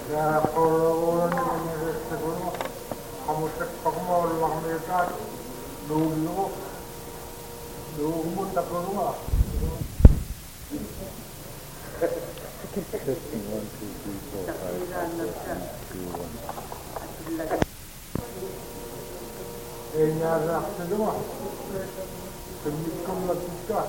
Ja, gewoon in de segundo, como se como la mitad, luego muita coisa. Testing 1, 2, 3, 4, 5, 6, 7, 8, 9, 2, 1. E minha reação de uma, que me como la chica.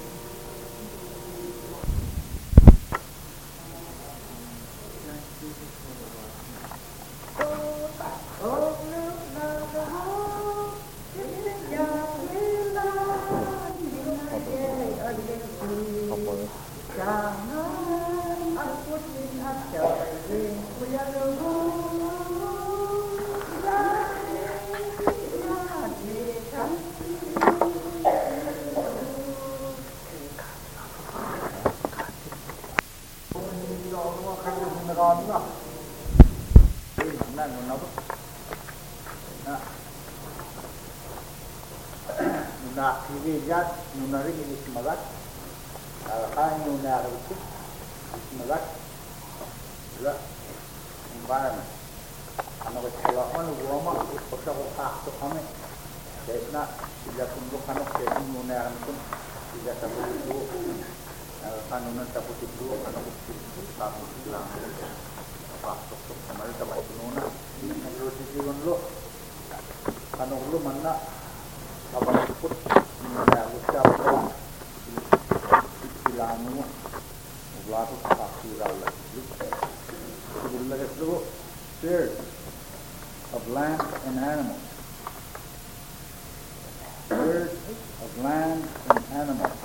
Nuna aktivitet, nuna ring ini semangat, kan nuna itu semangat, juga environment. Karena kecewa kan gua mah bisa kok kami, karena tidak tunggu kan jadi nuna itu tidak tahu itu, kan nuna tahu itu kan itu tahu bilang apa kemarin sama itu nuna, menurut itu lo, kan lo mana apa pun tidak bisa istilahnya ulatu fakir lagi sebelumnya itu spirit of land and animals, spirit of land and animals.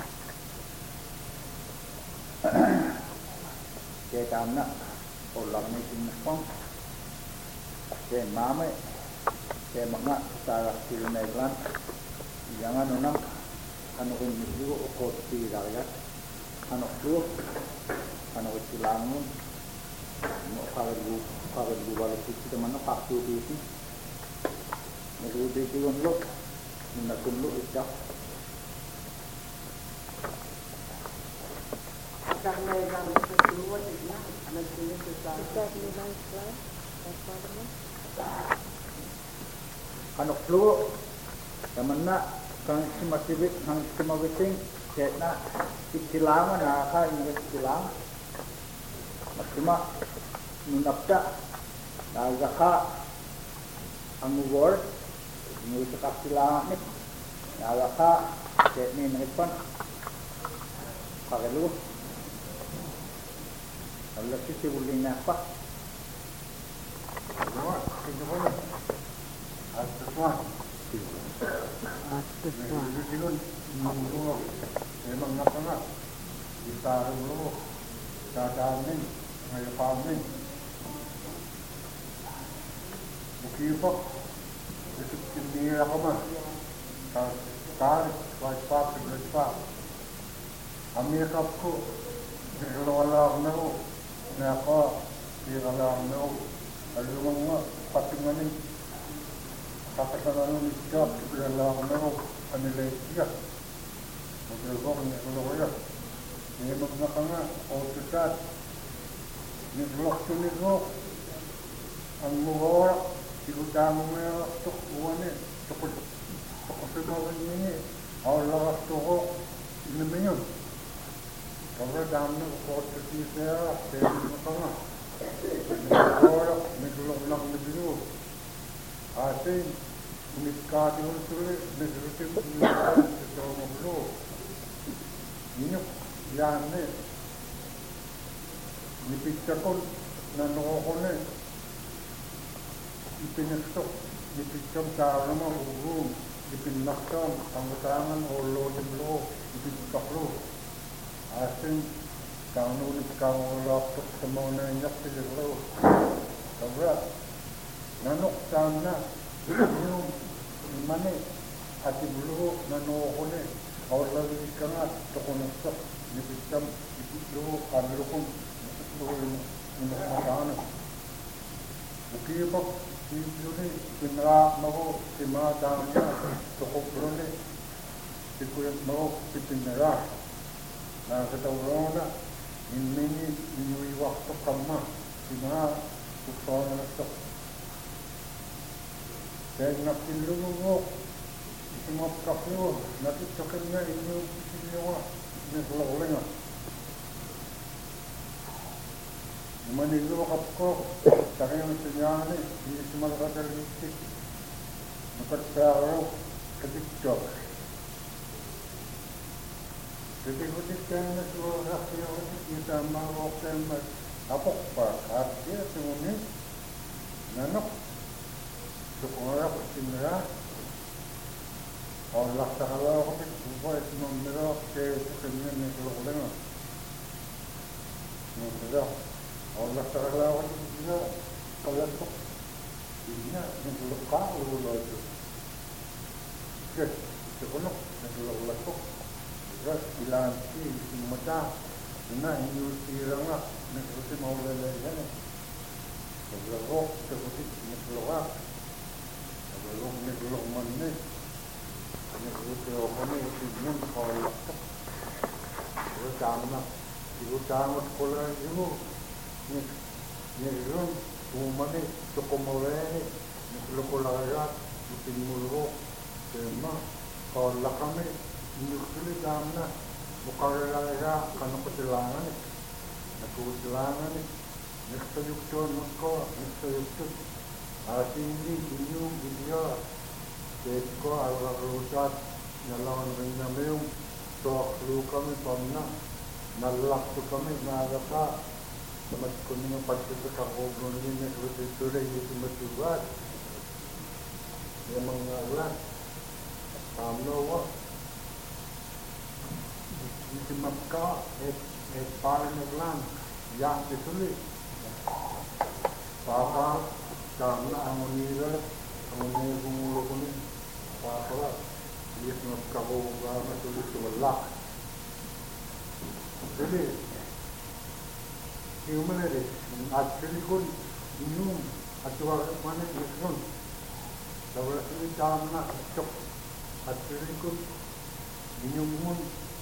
Kayak karena orang ini pun kayak mama kayak mga sa Sinailan yang nang kung itu ko tiraga ko silangon mo paglu wala kita man pakto dito nagudito yung lo nakunlo ita karena yang kedua itu nanti kita flu naman na kang simasibit ng simabiting kahit na isilangan nakakain ng isilangan masima nunapta nagaka ang word nung sa kasilangan ni nagaka kahit ni nahipan pagalo ang laki sibuling na pa Memang nak kita dulu keadaan ngayon pamin. Mungkin po itu ini apa mah? Tar WhatsApp WhatsApp. Amerika ko wala ako na ako di wala ako alumang nga patinganin katakan job dalam nero analisis beberapa mengelola ini mengatakan otoritas ini waktu itu anggur itu dalamnya tuh uangnya cukup semua ini Allah tuh ini minum kalau dalamnya otoritasnya saya mengatakan anggur mengelola mengelola asing miskati unsur nesrutin sesuatu ini yang ni picakon na nohone ipinakto ni picam cara mo uru ipinaktam pangutarangan olo dimlo ipinaklo asing kanu ni kawalak semua na yak siglo kabra nanok sana yung mana hati bulu nanohone awal lagi kangat tokonosak ni pitam itu kami pun menakana ukipak ini pinra mau simadanya tokobrone ikut mau pinra na ketawrona ini waktu kama sina kuksana nasto kaya nakilungo isimap kapyo natitokin nga inyo isinyawa naglakulinga manilo kapko takay ang sinyane hindi sumalakatalistik napatsaro katiktok jadi kutikkan na suara kaya kita mawaktan apok pa kaya tumunin nanok sukura pasinra Allah takala kapit buwa isinumira kaya tukinnya naglakulinga naglakulinga Allah takala kapit buwa palatok ini nagluka ulo itu okay sekolah naglakulinga terus bilang sih semua nah ini tiranglah negeri mau lelaki sebelum seperti negeri sebelum negeri mana negeri mana itu yang kalau terus sama itu sama sekolah itu negeri mana cukup mulai negeri kolajat itu mulu semua kalau kami Nukuli damna bukaralaga kanu kutilangan nagtayugto asindi inyong video ko algarusat nalawan rin na mayong soklu kami pamna nalakto kami nagapa samat ko niyo pagkakakobro niyo nagtutulay dito matubat yung mga ulan tamno Isi mapka pare naglang yang ditulis papa karena amunira amunira gumulo kunin papa isi mapka boga matulis wala jadi human ere actually kun inum atwa mana isun lawan ini karena cok actually kun inum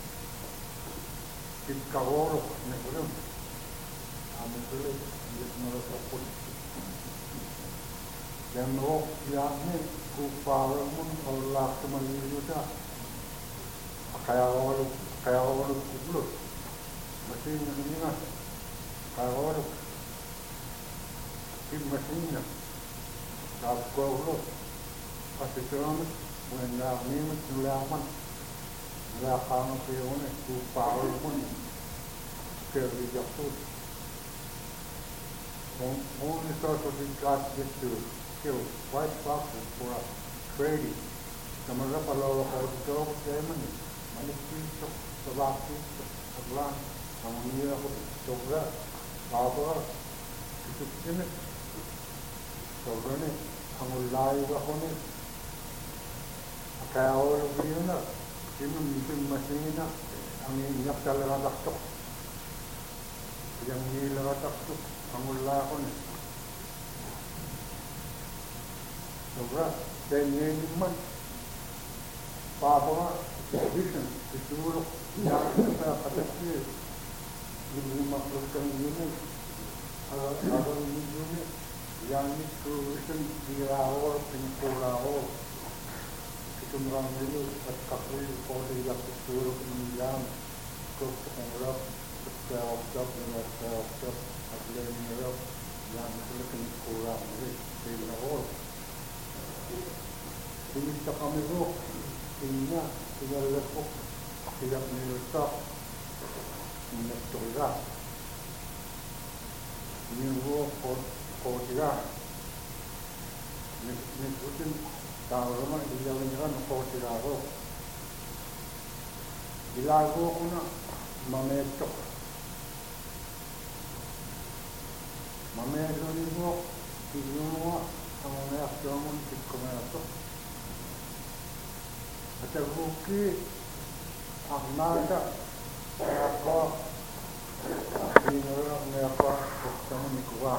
Kaworo negeri, ambil dia merasa pun, dan roh yang ni kuparumun Allah kembali juga, kaya orang kubur, mesin ini lah, kaya orang, ini mesinnya, tak kau pasti kerana, mengenai ni melawan. Belakang pione kupau pun kerjasut. Only sort of got to kill white foxes for trading. Sama kalau kalau zaman mana kita sebab sebelah kamu aku coba apa itu ini coba ni kamu live aku ni kayak orang begini Sino minsan masina ang iyak talaga taktok. Yang nila taktok ang wala ko ni. Sobra, kaya naman papa vision siguro yang sa katakti yung maklutang yun alam yun yang itu vision dirao pinpurao Tumrang dulu kakul kode yang suruh menjam ke pengerak ke oktob aglen merok yang selekin kurang dari awal. Ini tak kami tu, ini tinggal lepuk tidak menyusah menyusah. Ini kode ini rutin. Kalau rumah dia menyeran kau tilago kuna mametok ni mo tinuwa ang mga asyaman tikumato at buki ang nada ako tinura ngapa kung ni kuwa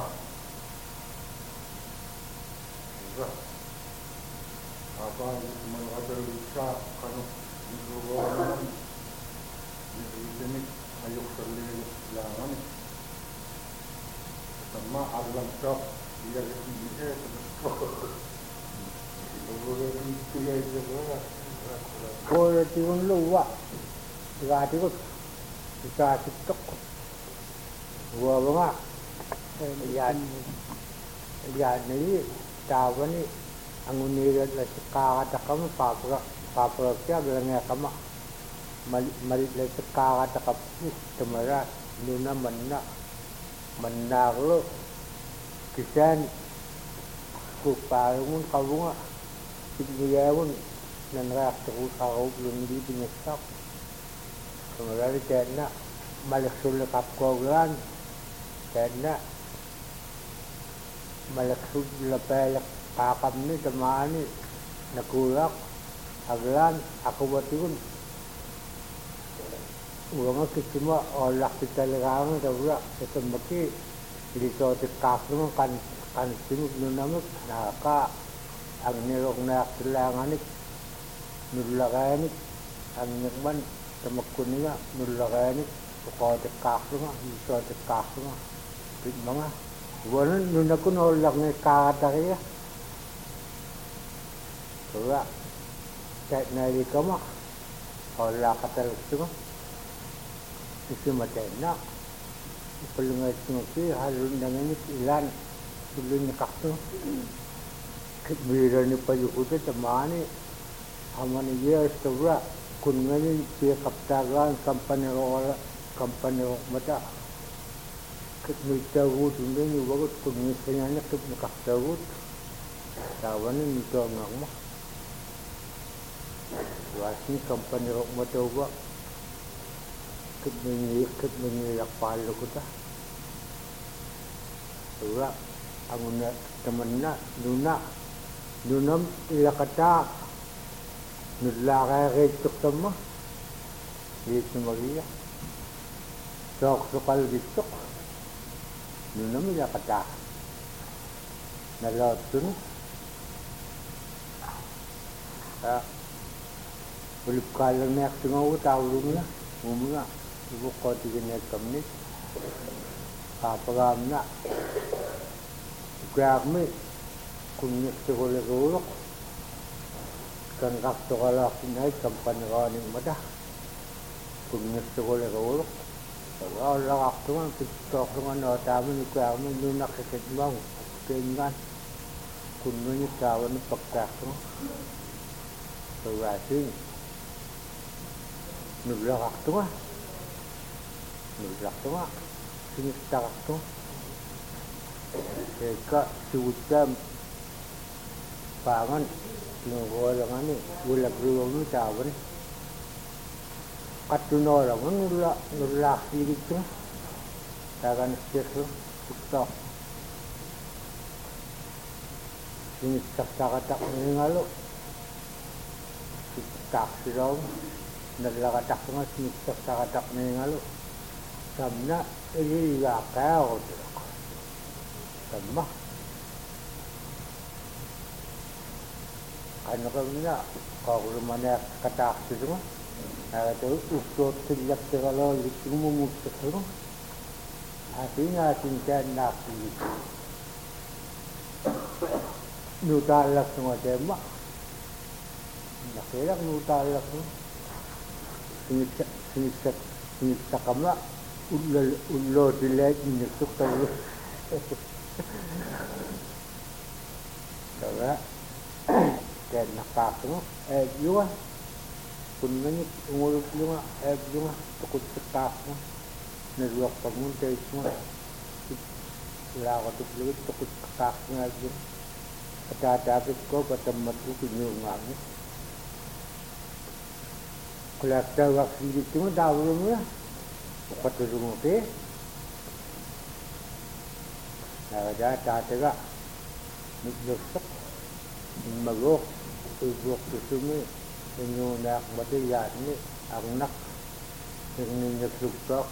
apa yang mengatakan bisa kalau dibuat ini ayuk terlihat jangan sama alam sok dia ini itu ya juga Kau tiun luwa, gati ko, ikasitok. Gua ba yan ni tawa ni ang unilat na sa kakatakam papakya bilangnya kama malit na sa kakatakap tumara nuna manaklo kisan kuparungun kawunga signiyawan nanrak takut kau belum dibinyasak kemudian karena malaksul kapkogan karena malaksul lapelak kakam ni temani nakulak aglan aku buatin uang kita olah kita legang terus kita mesti dito tikakno kan sinu nunamuk naka ang nirok na kailangan nulakayan ang nirman tamakun niya nulakayan ko tikakno dito tikakno mga wala nunakun olah ng kakatariya terus kahit na di kama olah katalus isi macam nak pelungai sengki halun dengan ilan belum nakakto kebira ni payukuta tamani amani dia setelah kunngani dia kaptagan kampanye mata kebita gut ni bagut kunni senyanya kebita gut tawane ni to ngakma wasni kampanye mata ba kebini lakpalo ko ta ura ang teman nunam ilakata nulakay retok sama dito Maria sok sokal dito nunam ilakata nalotun ulip kalang nek tungaw tawlong na umuna ibu kau tiga kami apa ramna kami kunyit sekolah golok kan kak sekolah sinai kampanye kaning mata kunyit sekolah golok kalau lak tuan kita dengan tamu ni kami nunak sekejap dengan kunyit kawan pakar tu terasi nulak tuan nulak tuan sini tak tu, mereka sudah pangan orang ni, gula gula ni cawan, katun orang nulak gitu, takkan sesuatu kita sini tak mengalu, tak sirau, nulak tak semua sini tak mengalu. Samna ini ya kau tu, sama. Anak kamnya kau rumahnya kata tu, ada tu usut sejak segala itu memutus tu, hatinya cinta nak itu. Nutalak semua tema, nak elak nutalak tu, sini kamla. Ullo dilek ni sukar lu. Kalau kan nakak tu, juga kunci umur juga, juga takut sekak tu, neruk bangun dari semua. Lagu tu belum takut sekak lagi. Kata kau bertemu tu penyungang ni. Kalau ada waktu itu dah belum ya. Patulung ke, ada tataga, nujusuk, magok, ibuk tusumi, nak mati ni, angnak, ini nujusuk,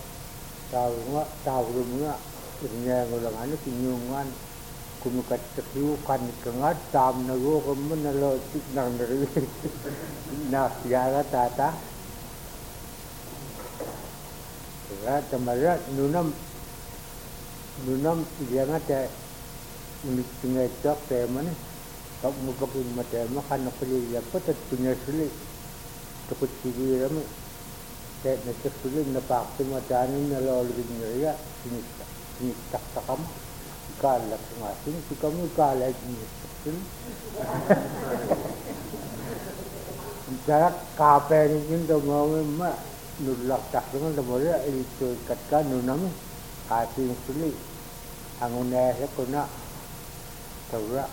tahu ini orang ane kinyungan, kumukat terhiukan kengat, tam nago kemen nalo tik nang dari, nak siara tata. Tempat nunam nunam ilianga te unik punya cok te mana kau muka pun mata makan nak beli apa tak punya sulit takut sigi ramai te nak sulit nak pakai mata ni nalo lebih nyeria ini tak takam kalah semasin si kamu kalah ini jarak kape ni pun tu mau mak nulak tak dengan tu boleh itu katkan nunam hati sulit angunnya sekona terus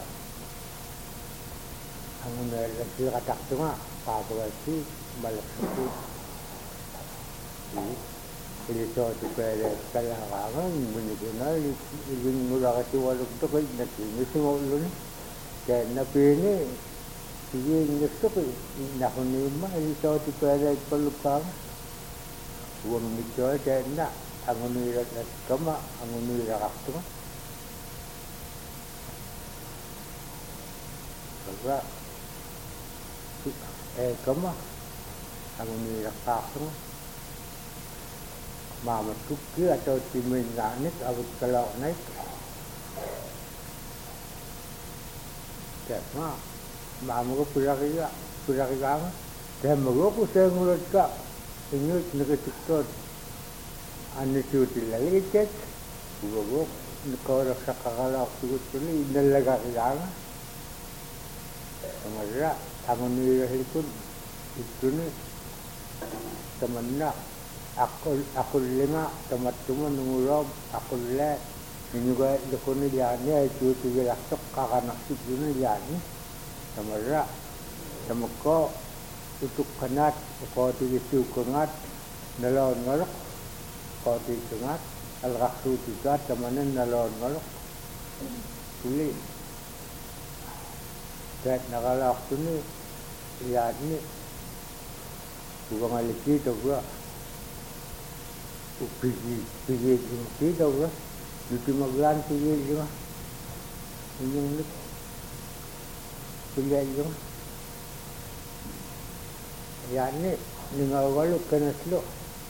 angunnya lagi katak tu mak pakai balik suku ini so tu pada kalau menyebenar ini mula kata walau tu kan nanti ni semua ni dan nabi ni ini tu nak ni mah ini so tu pada pelukang uang ni so dan nak angun ni rakyat kama angun ni rakyat tu sebab kama angun ni rakyat tu mama tukki atau timin naik abut kalau naik tak mama ko pura kaya dan mago saya ngulut ka ingat nak tiktok ane cuti lagi cek mago nekor sakakala tukut ni nalaga kaya kamera angon ni rahipun itu ni temanna aku lima teman-teman nungguram aku le ini juga lekon dia ni cuti dia sok kakak nasib ni dia ni kamera temako untuk kanat kau tu kanat nalon ngorok kau tu kanat al-raksu tiga temanan nalon ngorok tuli dan nakalak tu ni lihat ni bukan aliki tu gua pergi tahu lah, di Magelang pergi juga, ini ni, pergi juga, yang ni dengan walau kena selok,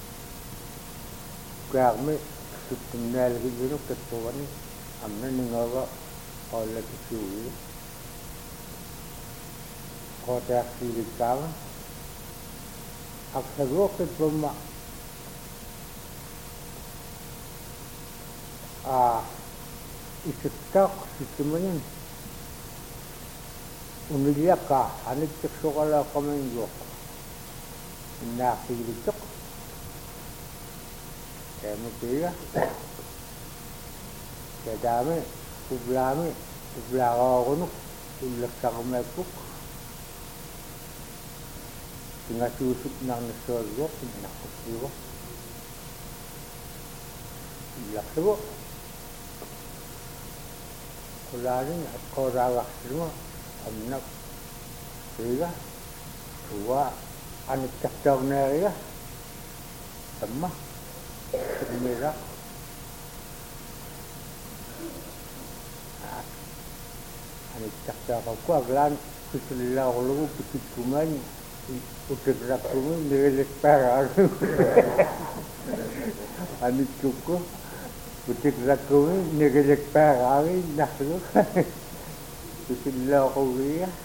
kami sebenarnya lagi dulu ketua ni, amna dengan walau oleh tujuh, kota Sirikang, aku serok ketua isetak sistemnya umilia ka anik sekolah komengo nak dituk kemudian kedame ublame ublago ulak kamepuk tinggal susuk nang sorgo nak kusiwo lakso kularin at korawak semua amnak sila tua anik cakdog na ya sama merah anik cakdog aku aglan kusulah lalu pikir kuman udah rakuman milik perak anik cukup Butik raku ni negeri Perari nak lu, butik lauri ya,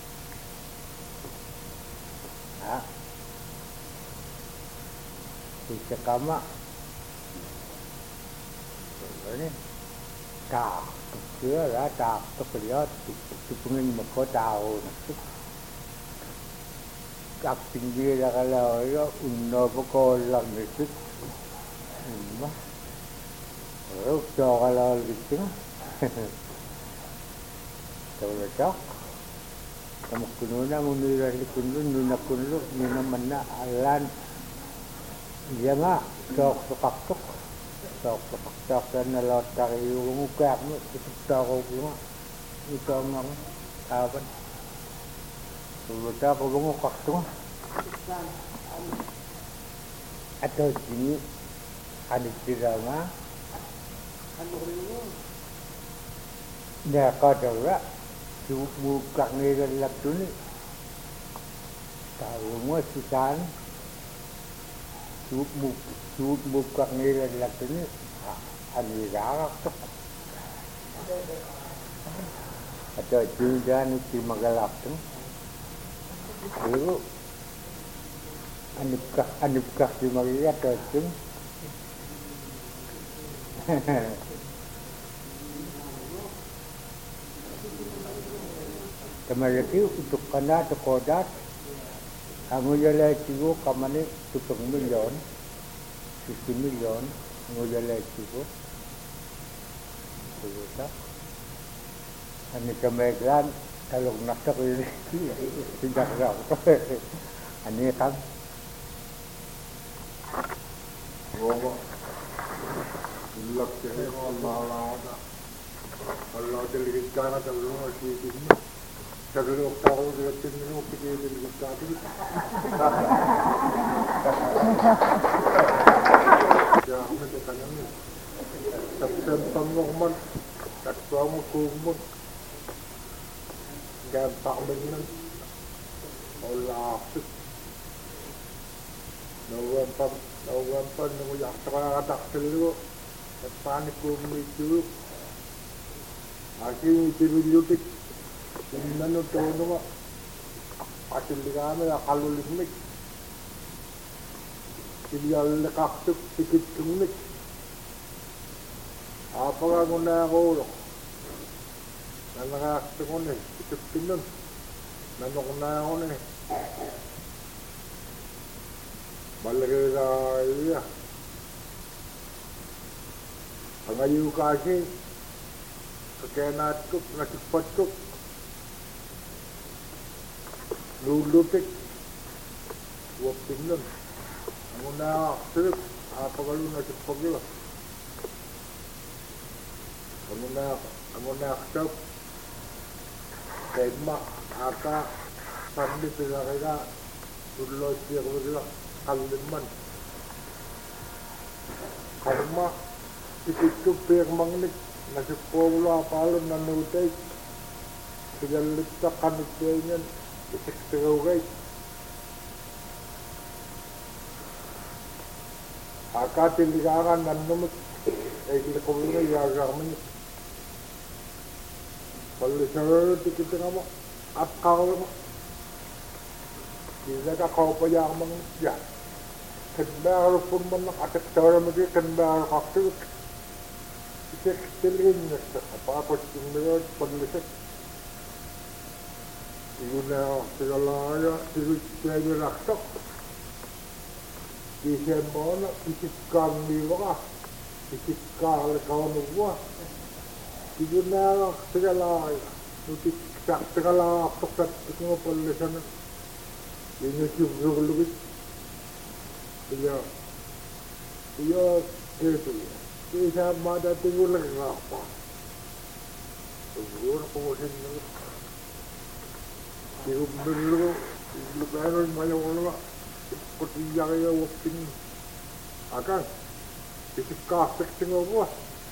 butik kama, ni tak, kira lah tak, terlihat tu pengin mereka tahu nak tu, kat tinggi dah kalau ya unna berkolam itu, Ruk cho kalau gitu, kalau cak, kamu kununa munir di kunun nuna kunlu nuna mana alan, dia mak cok cok dan lalat dari muka mu itu cok cuma itu mang apa, kalau cak aku mengukak tu, atau sini ada drama. Nè coi đầu đó, chú mua cắt nghề là lập tu ni, tahu mua susan, chú mua cắt nghề là lập tu ni, anirarak atau juga niti magalakten itu anipkah di Maria atau jeng Tamaraki untuk kana to kodat anguyala tigo kamane 7 million 50 million anguyala tigo kita ani kameglan talong nakta ko yun tidak raw ani kan Roma ilak kaya Allah deligit kana talong ashitin tagalog tao deligit nyo pigil deligit tayo kaya kami ito kanyan September mo man takwa mo kumon kaya takbay nan olapit November nung yakakakakakakil ko at panik ko umitiyo aking itilulyutik tingnan o tono nga pasili kami nakalulimik ilyalakaktuk tikit kumik apa nga na ako na nakakaktuk ko na tikit pinon nanok na ako na balagay na iya ang ayaw kasi kakenat ko nasipat ko lulutik huwag tingnan ang una sirik apagalo nasipat ko ang una kasap kema aka sambil kaya tulad siya ko sila kaliman karma itu permangnik nasi pola palon nanutay sigalita kanutay isik terugay akatiligaran nanumit ay kilakawin na yagarman palisar tikita nga mo at kakawin mo hindi ka kaupayang mga yan kanbaro pun man nakatakara mo di kanbaro kakawin isik tilin na sa kapakot yung mayroon paglisik yun na sigalaya siya yung raksak isya mo na isip kang liwa ka isip ka alikaw nagwa yun na sigalaya nutik sigalaya pakat ito nga palisan yun yung siyugulugit iya ito isa madating ulang nga pa siguro pumusin nyo siguro lugaran mayaw nga kutiya kaya wakting akan isip kasik singo ko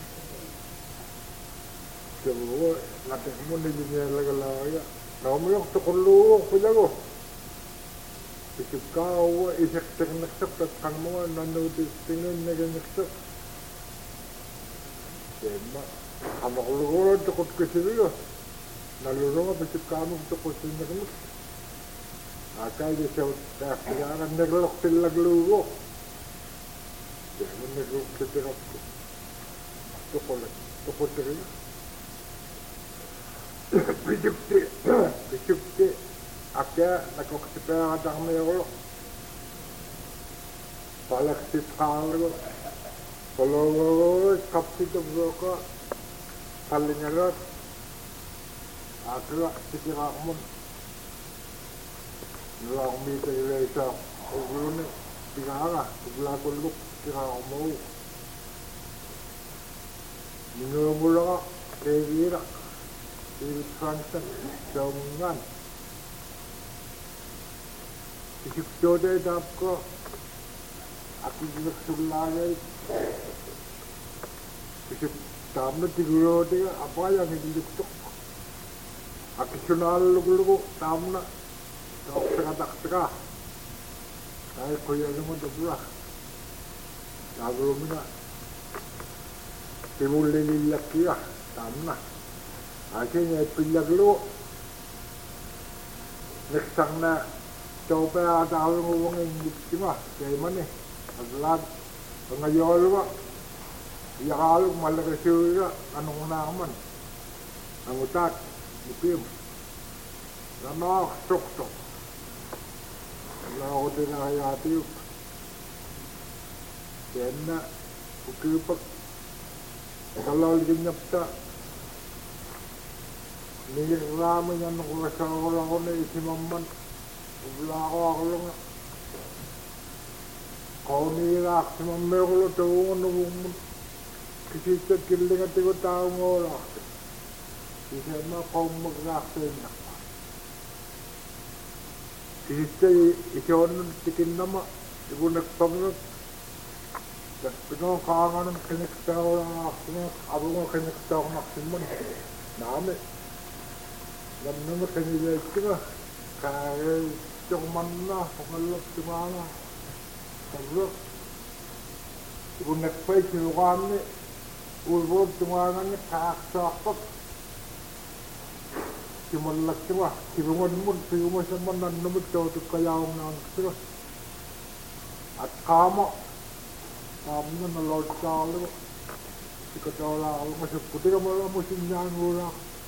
siguro natin mo nilinilagalaya nakamuyok tukulong kuya ko isip kau isip teknik at kamu nanonood tingin na ganito tema kamu keluar takut kesirius nalurung apa isip kamu takut sini akal dia sudah sekarang neglok tilag lugo jangan neglok tilag takut teriak bisipti Akhirnya, aku kecepatan ada kami orang. Balik si sekali, kalau kapsi tu berapa, kalinya lot. Akhirnya, sekira kamu, orang minta ilesa, orang ni tiga orang, sebelah kuluk sekira kamu. Minum mula, kira, kiri transit, jangan. Isip jodoh dap ko, aku juga sebelah isip tamu tiguro dia apa yang hidup tu, aku kenal lugu tamu na, kau teka, saya koyak semua terbelah, lalu mina, Timullililakkia tamna. Akhirnya pilaglu. Neksangna coba tahu ngomongin gitu mah kayak mana? Aglat pengayol mah. Ya kalau malah kesulitan anu naman. Angutat ipim. Lama sok. Kalau udah nahayati. Kena ukipak kalau linyapta ni rami yang orang ni si mamman belakang kau ni rak si mamman kalau tahu nunggu kisah killing at ko tahu ngolah kisah mah kau magrak senak kisah ision tikin nama ibu nak pangkat Pero kangen kinekta ko lang ako nga kinekta ko maksimum dami lamang mo kanilay ka kaya yung man na pangalap si mana paglo kung nagpay sinukan ni ulbog tumangan ni kaksapak simulat siya sibungan mo sa manan namit siya ito kaya ang nangsiya at kama Kami na Lord Charlie. Ika tawala ako masuk puti ka mo mo sinyan mula.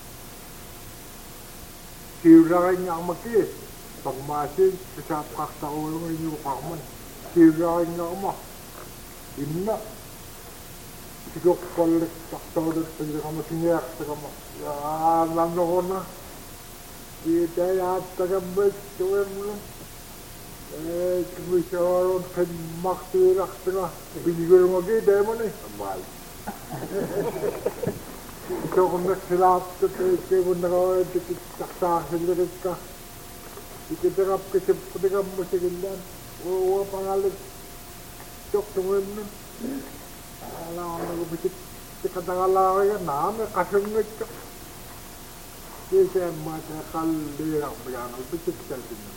Siuray niya ang maki. Pagmasig sa kakta ulo ng inyo kaman. Siuray niya ang ma. Inna. Sigok kolik kakta ulo sa inyo kama sinyak sa kama. Yan lang ako na. Kita yata kambay tuwem lang. Komisaron kan maktirak tengah binigol lagi deh mana amal. Itu kena silap tu benda kau itu saksa sendiri kita. Kita terap kita mesti kendan. Oh pangalit cok temen. Alah orang begitu kita tengah kan nama kasih mereka. Kita macam kali yang berjalan begitu kita sini.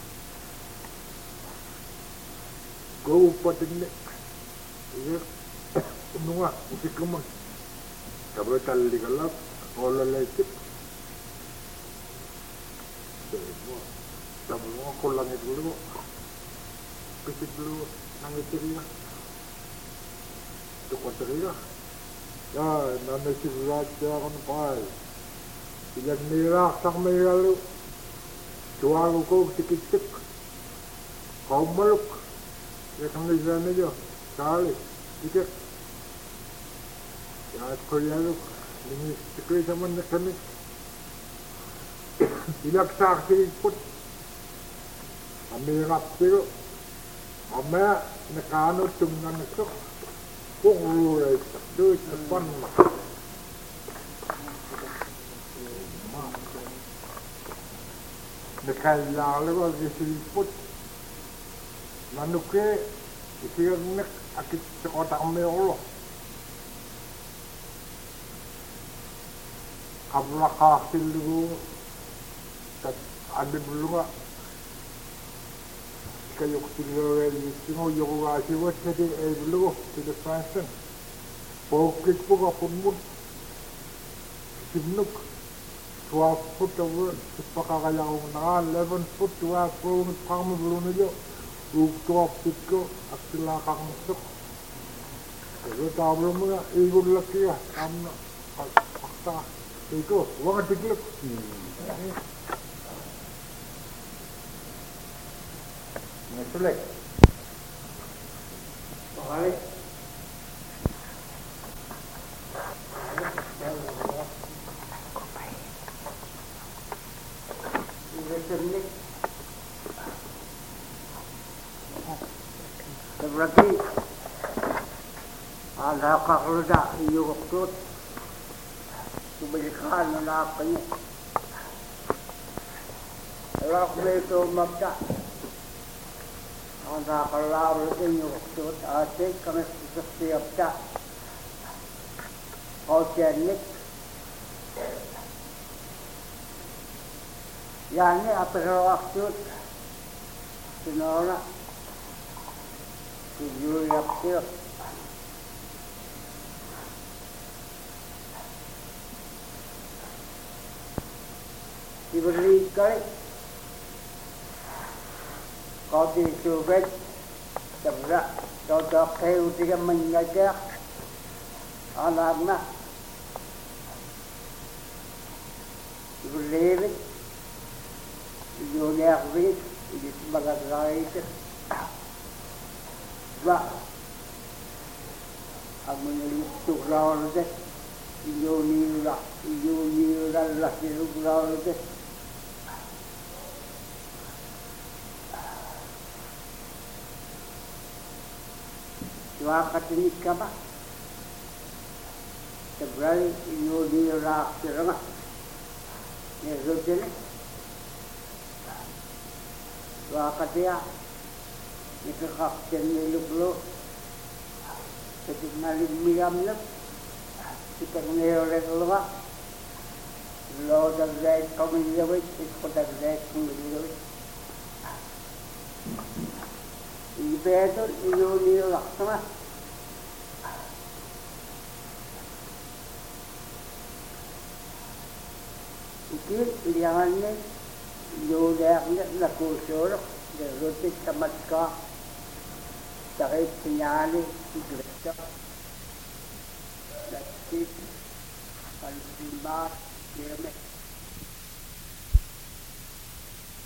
Go pating ini nunga usi kaman tapi tali kalap olah lecet tapi mau kolang itu dulu kecil dulu nangis dia itu kotor dia ya nangis raja kan pai tidak merah sama merah lu jual kau tikik kau meluk ya kami jalan aja, kali, tiket, ya Korea lu, ini tiket zaman kami, tidak saksi pun, kami rapsi lu, kami nekano tunggan itu, punglu itu depan mah, nekaya lu lagi pun. Manuknya isinya nek akit sekotak Allah. Kabla kahil dulu, ada dulu nggak? Kayak ketiga semua yang wajib jadi dulu tidak fashion. Pokok pun apa pun simnuk 12 foot over sepakat kaya orang 11 foot 12 foot kamu belum aja. Ukto pitko at sila kakmusok. Pero tablo mo nga, igol laki ya. Tamna, pakta. Iko, huwag ang tiglip. Nasulik. Okay. Nasulik. Berarti ada kakluda iyo waktu subalikan na kayo alak beto magda ada kalaro iyo waktu ate kami setiap tak oceanic yani apa waktu sinora Tujuh yaptı. Iberi kali kau di Subet sebra cocok kayu tiga mengajak anak-anak Iberi dunia ini di sebagai lain bah aku menulis rawal deh Yoni lah rawal deh Wakat ini kaba sebenarnya Yoni lah serang ni rojene wakat dia itu kapten lu ketika nali miyam lep kita ngeyore lupa lo dah kami jawab itu dah kami jawab itu ni laksana ikut liangannya jodahnya nak kusur roti tamatka cakap penyali gereja dan kalau lima km